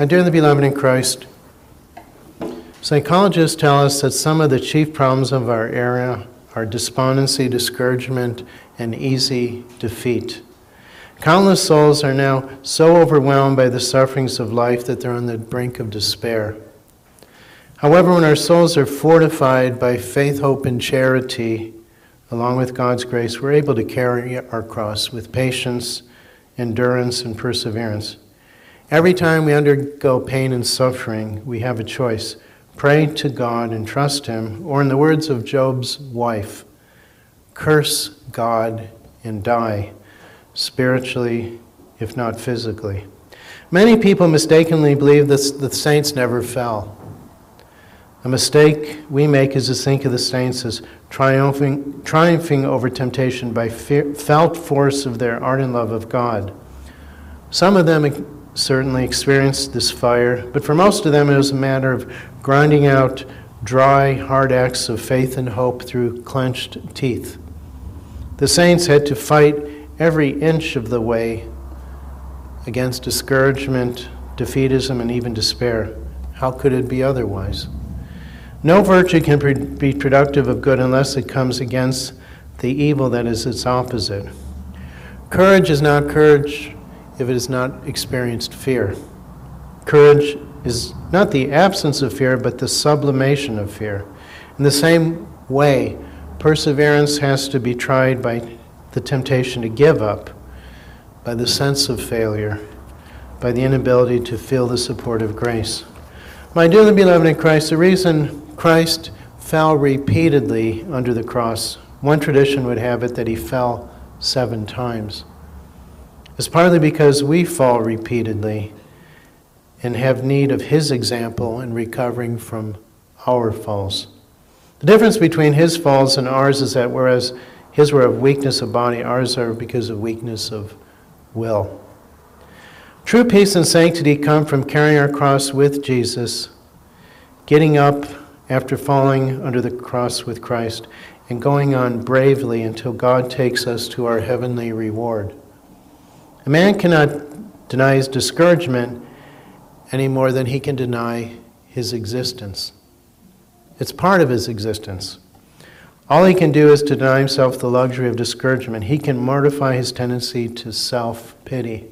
My dearly beloved in Christ, psychologists tell us that some of the chief problems of our era are despondency, discouragement, and easy defeat. Countless souls are now so overwhelmed by the sufferings of life that they're on the brink of despair. However, when our souls are fortified by faith, hope, and charity, along with God's grace, we're able to carry our cross with patience, endurance, and perseverance. Every time we undergo pain and suffering, we have a choice. Pray to God and trust Him, or in the words of Job's wife, curse God and die, spiritually, if not physically. Many people mistakenly believe that the saints never fell. A mistake we make is to think of the saints as triumphing over temptation by felt force of their ardent love of God. Some of them certainly experienced this fire, but for most of them it was a matter of grinding out dry, hard acts of faith and hope through clenched teeth. The saints had to fight every inch of the way against discouragement, defeatism, and even despair. How could it be otherwise? No virtue can be productive of good unless it comes against the evil that is its opposite. Courage is not courage if it has not experienced fear. Courage is not the absence of fear, but the sublimation of fear. In the same way, perseverance has to be tried by the temptation to give up, by the sense of failure, by the inability to feel the support of grace. My dearly beloved in Christ, the reason Christ fell repeatedly under the cross, one tradition would have it that he fell 7 times. It's partly because we fall repeatedly and have need of his example in recovering from our falls. The difference between his falls and ours is that whereas his were of weakness of body, ours are because of weakness of will. True peace and sanctity come from carrying our cross with Jesus, getting up after falling under the cross with Christ, and going on bravely until God takes us to our heavenly reward. A man cannot deny his discouragement any more than he can deny his existence. It's part of his existence. All he can do is to deny himself the luxury of discouragement. He can mortify his tendency to self-pity.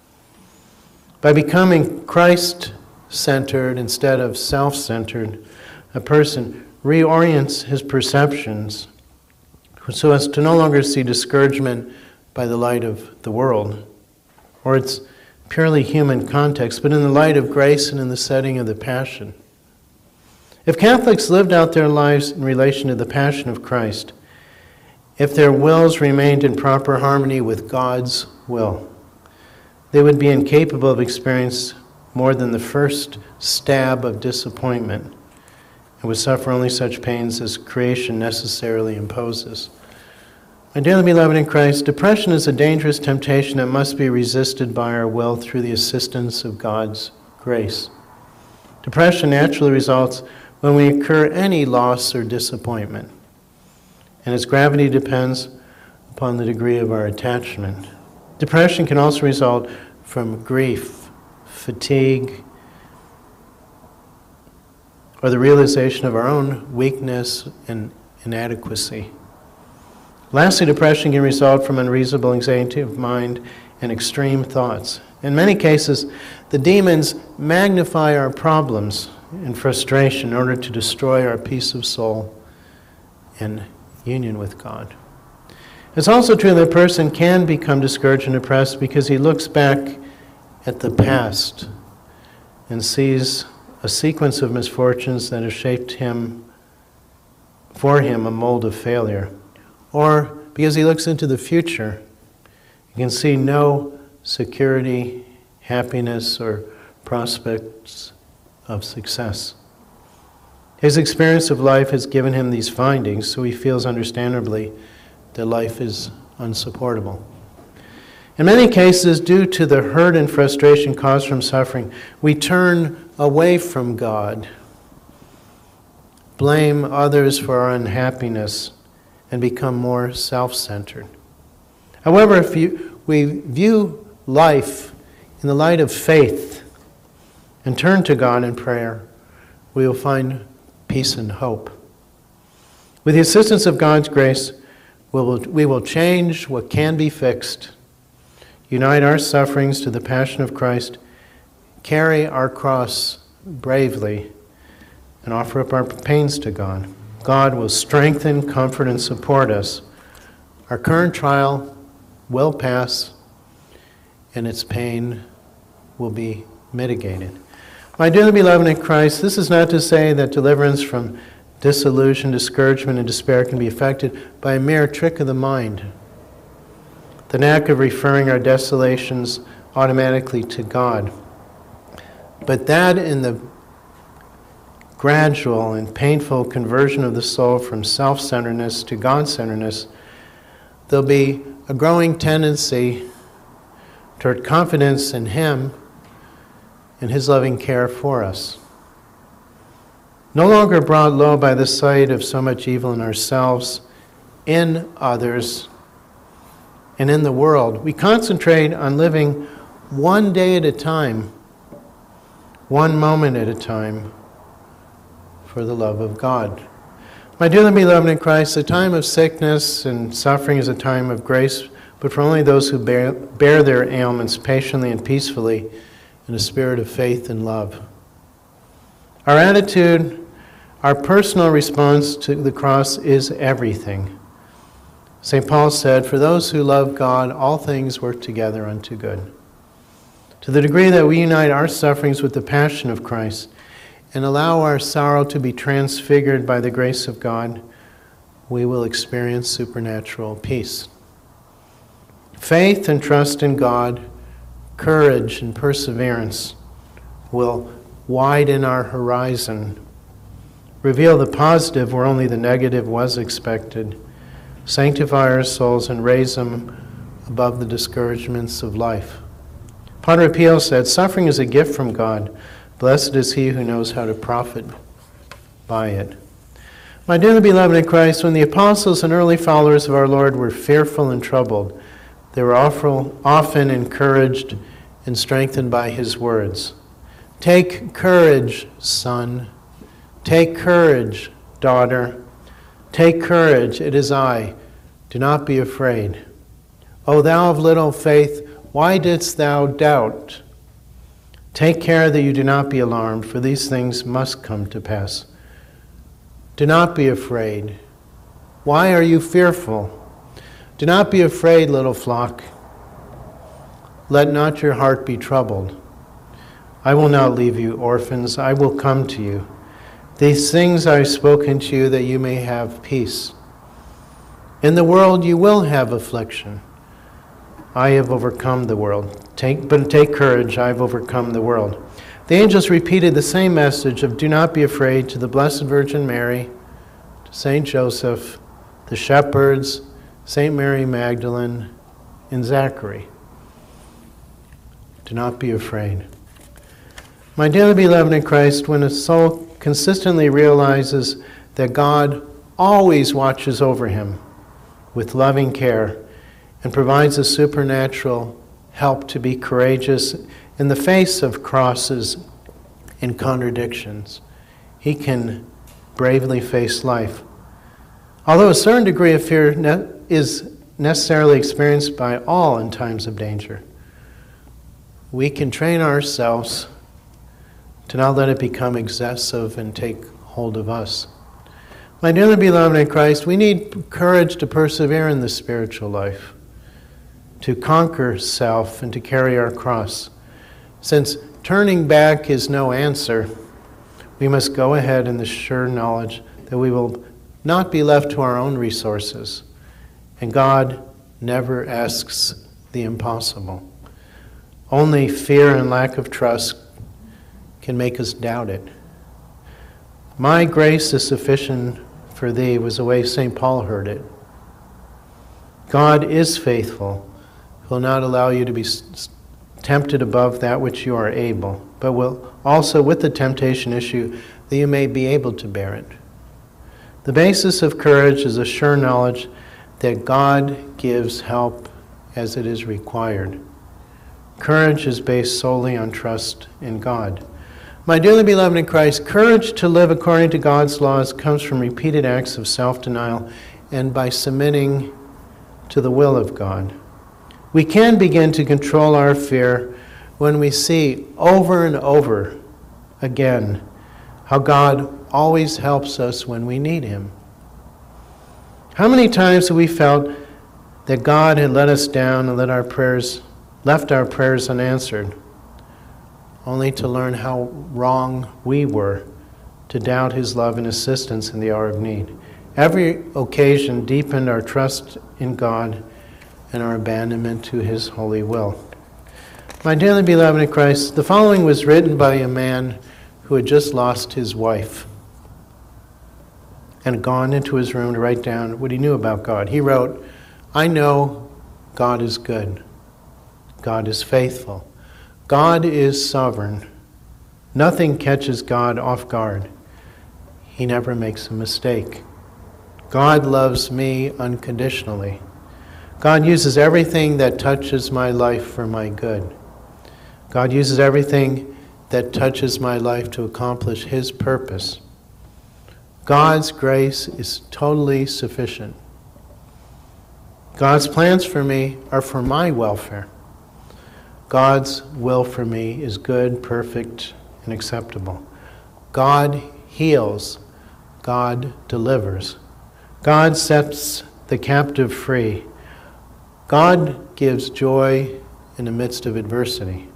By becoming Christ-centered instead of self-centered, a person reorients his perceptions so as to no longer see discouragement by the light of the world, or its purely human context, but in the light of grace and in the setting of the Passion. If Catholics lived out their lives in relation to the Passion of Christ, if their wills remained in proper harmony with God's will, they would be incapable of experiencing more than the first stab of disappointment and would suffer only such pains as creation necessarily imposes. My dearly beloved in Christ, depression is a dangerous temptation that must be resisted by our will through the assistance of God's grace. Depression naturally results when we incur any loss or disappointment, and its gravity depends upon the degree of our attachment. Depression can also result from grief, fatigue, or the realization of our own weakness and inadequacy. Lastly, depression can result from unreasonable anxiety of mind and extreme thoughts. In many cases, the demons magnify our problems and frustration in order to destroy our peace of soul and union with God. It's also true that a person can become discouraged and depressed because he looks back at the past and sees a sequence of misfortunes that have shaped him, for him, a mold of failure. Or because he looks into the future, he can see no security, happiness, or prospects of success. His experience of life has given him these findings, so he feels understandably that life is unsupportable. In many cases, due to the hurt and frustration caused from suffering, we turn away from God, blame others for our unhappiness, and become more self-centered. However, if we view life in the light of faith and turn to God in prayer, we will find peace and hope. With the assistance of God's grace, we will change what can be fixed, unite our sufferings to the passion of Christ, carry our cross bravely, and offer up our pains to God. God will strengthen, comfort, and support us. Our current trial will pass, and its pain will be mitigated. My dearly beloved in Christ, this is not to say that deliverance from disillusion, discouragement, and despair can be effected by a mere trick of the mind. The knack of referring our desolations automatically to God. But that in the gradual and painful conversion of the soul from self-centeredness to God-centeredness, there'll be a growing tendency toward confidence in Him and His loving care for us. No longer brought low by the sight of so much evil in ourselves, in others, and in the world, we concentrate on living one day at a time, one moment at a time, for the love of God. My dearly beloved in Christ, the time of sickness and suffering is a time of grace, but for only those who bear their ailments patiently and peacefully in a spirit of faith and love. Our attitude, our personal response to the cross is everything. St. Paul said, "For those who love God, all things work together unto good." To the degree that we unite our sufferings with the passion of Christ and allow our sorrow to be transfigured by the grace of God, we will experience supernatural peace. Faith and trust in God, courage and perseverance will widen our horizon, reveal the positive where only the negative was expected, sanctify our souls and raise them above the discouragements of life. Padre Pio said, "Suffering is a gift from God. Blessed is he who knows how to profit by it." My dearly beloved in Christ, when the apostles and early followers of our Lord were fearful and troubled, they were often encouraged and strengthened by His words. "Take courage, son. Take courage, daughter. Take courage, it is I. Do not be afraid. O thou of little faith, why didst thou doubt? Take care that you do not be alarmed, for these things must come to pass. Do not be afraid. Why are you fearful? Do not be afraid, little flock. Let not your heart be troubled. I will not leave you orphans. I will come to you. These things I have spoken to you that you may have peace. In the world you will have affliction. I have overcome the world. But take courage, I have overcome the world." The angels repeated the same message of "Do not be afraid" to the Blessed Virgin Mary, to Saint Joseph, the shepherds, Saint Mary Magdalene, and Zachary. Do not be afraid. My dearly beloved in Christ, when a soul consistently realizes that God always watches over him with loving care and provides a supernatural help to be courageous in the face of crosses and contradictions, he can bravely face life. Although a certain degree of fear is necessarily experienced by all in times of danger, we can train ourselves to not let it become excessive and take hold of us. My dearly beloved in Christ, we need courage to persevere in the spiritual life, to conquer self and to carry our cross. Since turning back is no answer, we must go ahead in the sure knowledge that we will not be left to our own resources, and God never asks the impossible. Only fear and lack of trust can make us doubt it. "My grace is sufficient for thee" was the way St. Paul heard it. God is faithful. He will not allow you to be tempted above that which you are able, but will also with the temptation issue that you may be able to bear it. The basis of courage is a sure knowledge that God gives help as it is required. Courage is based solely on trust in God. My dearly beloved in Christ, courage to live according to God's laws comes from repeated acts of self-denial and by submitting to the will of God. We can begin to control our fear when we see over and over again how God always helps us when we need Him. How many times have we felt that God had let us down and left our prayers unanswered, only to learn how wrong we were to doubt His love and assistance in the hour of need? Every occasion deepened our trust in God and our abandonment to His holy will. My dearly beloved in Christ, the following was written by a man who had just lost his wife and gone into his room to write down what he knew about God. He wrote, "I know God is good. God is faithful. God is sovereign. Nothing catches God off guard. He never makes a mistake. God loves me unconditionally. God uses everything that touches my life for my good. God uses everything that touches my life to accomplish His purpose. God's grace is totally sufficient. God's plans for me are for my welfare. God's will for me is good, perfect, and acceptable. God heals. God delivers. God sets the captive free. God gives joy in the midst of adversity.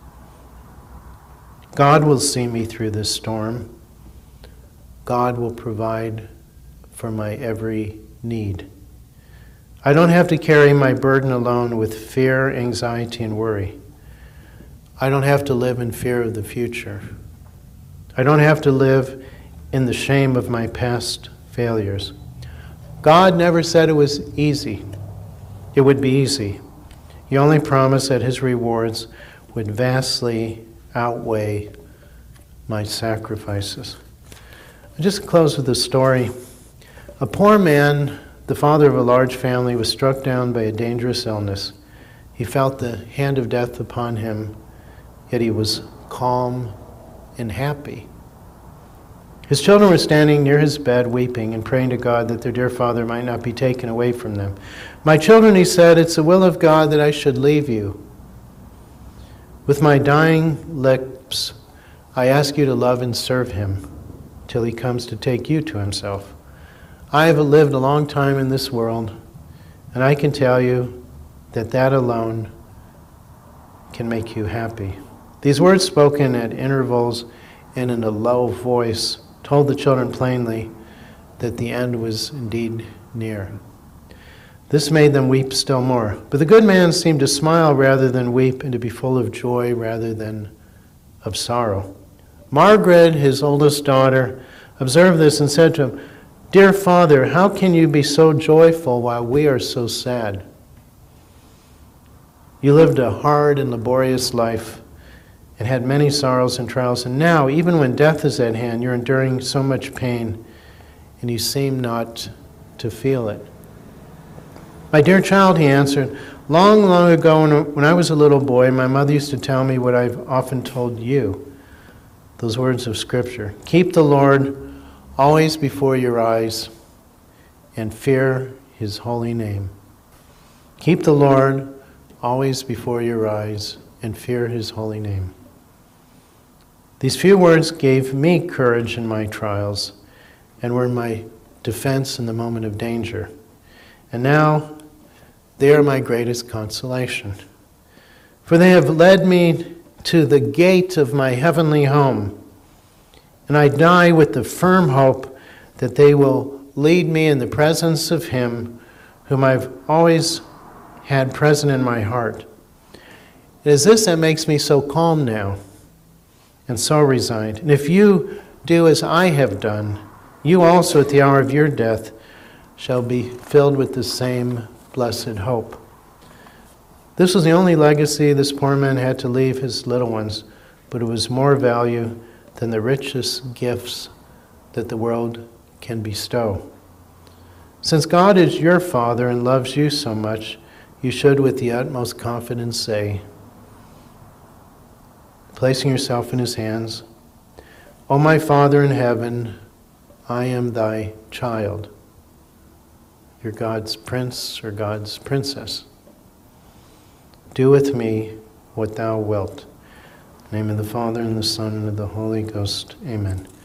God will see me through this storm. God will provide for my every need. I don't have to carry my burden alone with fear, anxiety, and worry. I don't have to live in fear of the future. I don't have to live in the shame of my past failures. God never said it was easy. It would be easy. He only promised that His rewards would vastly outweigh my sacrifices. I'll just close with a story. A poor man, the father of a large family, was struck down by a dangerous illness. He felt the hand of death upon him, yet he was calm and happy. His children were standing near his bed weeping and praying to God that their dear father might not be taken away from them. "My children," he said, "it's the will of God that I should leave you. With my dying lips, I ask you to love and serve Him till He comes to take you to Himself. I have lived a long time in this world, and I can tell you that that alone can make you happy." These words, spoken at intervals and in a low voice, told the children plainly that the end was indeed near. This made them weep still more. But the good man seemed to smile rather than weep, and to be full of joy rather than of sorrow. Margaret, his oldest daughter, observed this and said to him, "Dear father, how can you be so joyful while we are so sad? You lived a hard and laborious life and had many sorrows and trials, and now, even when death is at hand, you're enduring so much pain, and you seem not to feel it." "My dear child," he answered, "long, long ago when I was a little boy, my mother used to tell me what I've often told you, those words of Scripture. Keep the Lord always before your eyes and fear His holy name. Keep the Lord always before your eyes and fear His holy name." These few words gave me courage in my trials and were my defense in the moment of danger. And now, they are my greatest consolation. For they have led me to the gate of my heavenly home, and I die with the firm hope that they will lead me in the presence of Him whom I've always had present in my heart. It is this that makes me so calm now and so resigned. And if you do as I have done, you also at the hour of your death shall be filled with the same blessed hope. This was the only legacy this poor man had to leave his little ones, but it was more value than the richest gifts that the world can bestow. Since God is your Father and loves you so much, you should with the utmost confidence say, placing yourself in His hands, O my Father in heaven, I am thy child. You're God's prince or God's princess. Do with me what thou wilt. In the name of the Father, and the Son, and of the Holy Ghost. Amen.